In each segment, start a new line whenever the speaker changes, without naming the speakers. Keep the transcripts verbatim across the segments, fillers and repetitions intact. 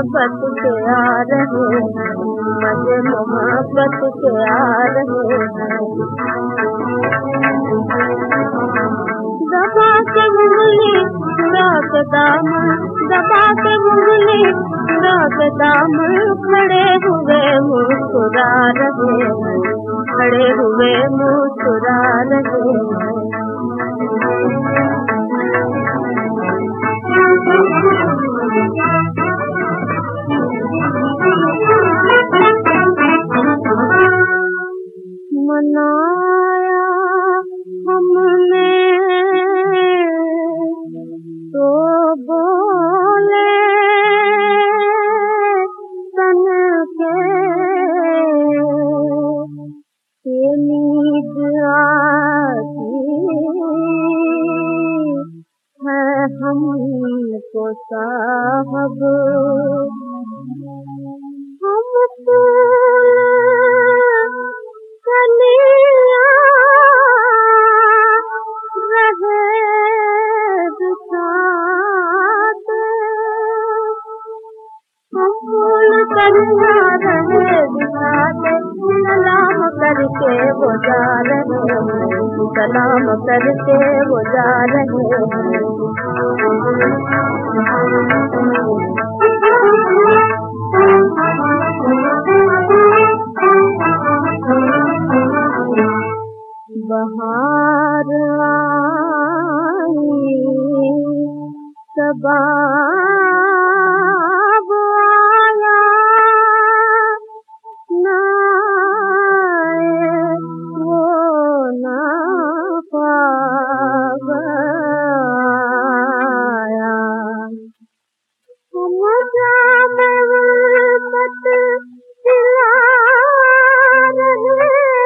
मोहब्बत के आ रहे हैं, मजे मोहब्बत के आ रहे हैं। दबा के उंगली चुरा के दामन, दबा के उंगली चुरा के दामन, खड़े हुए मुस्कुरा रहे हैं, खड़े हुए मुस्कुरा रहे हैं। मनाया हमने तो बोले तन के ये नींद आती है हमको साहब, हम फूल कलियां रहे बिछाते, हम फूल कलियां रहे बिछाते, सलाम करके वो जा रहे हैं, सलाम करके वो जा रहे हैं। बहार आई सबा आया ना वो ना पाया, मजा में उल्फत दिला रहे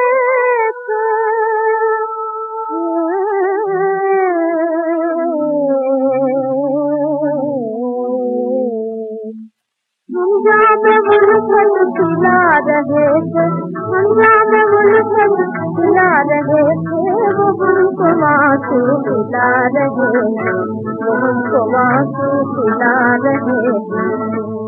खिला रहे थे, हंगाम उल्फत खिला रहे थे, वो हमको आंसू खिला रहे हैं, वो हमको आंसू खिला रहे हैं।